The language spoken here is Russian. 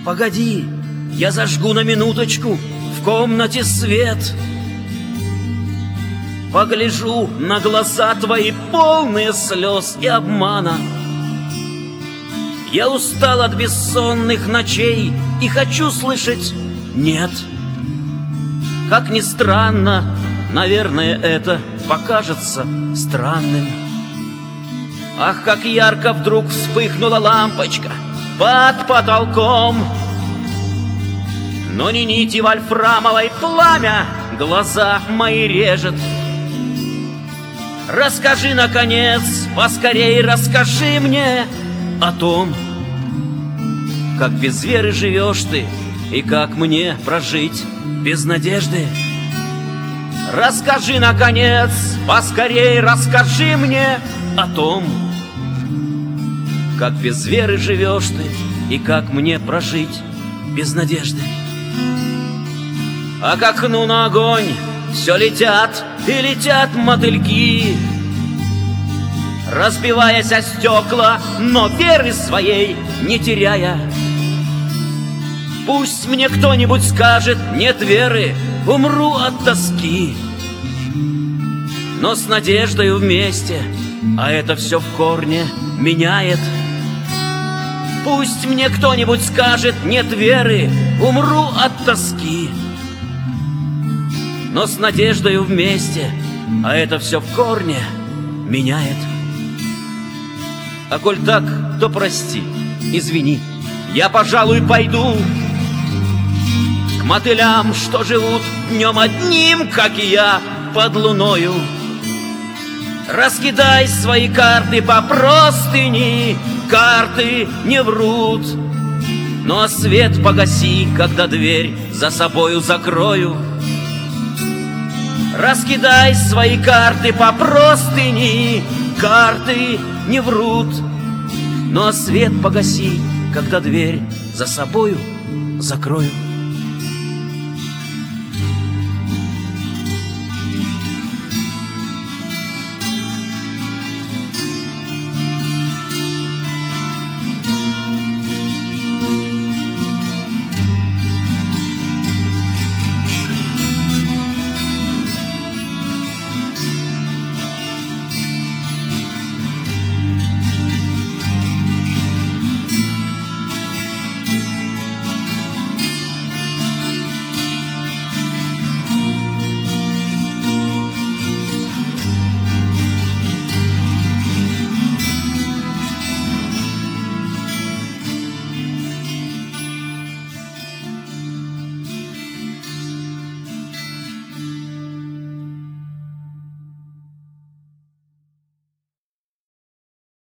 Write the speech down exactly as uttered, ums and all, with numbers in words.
Погоди, я зажгу на минуточку в комнате свет. Погляжу на глаза твои, полные слез и обмана. Я устал от бессонных ночей и хочу слышать «нет». Как ни странно, наверное, это покажется странным. Ах, как ярко вдруг вспыхнула лампочка под потолком, но не нити вольфрамовой пламя глаза мои режет. Расскажи, наконец, поскорей расскажи мне о том, как без веры живешь ты и как мне прожить без надежды. Расскажи, наконец, поскорей расскажи мне о том, как без веры живешь ты и как мне прожить без надежды. А к окну на огонь все летят и летят мотыльки, разбиваясь о стекла, но веры своей не теряя. Пусть мне кто-нибудь скажет «нет веры», умру от тоски, но с надеждою вместе, а это все в корне меняет. Пусть мне кто-нибудь скажет «нет веры», умру от тоски, но с надеждою вместе, а это все в корне меняет. А коль так, то прости, извини, я, пожалуй, пойду к мотылям, что живут днем одним, как и я, под луною. Раскидай свои карты по простыни, карты не врут, но свет погаси, когда дверь за собою закрою. Раскидай свои карты по простыни, карты не врут, но свет погаси, когда дверь за собою закрою.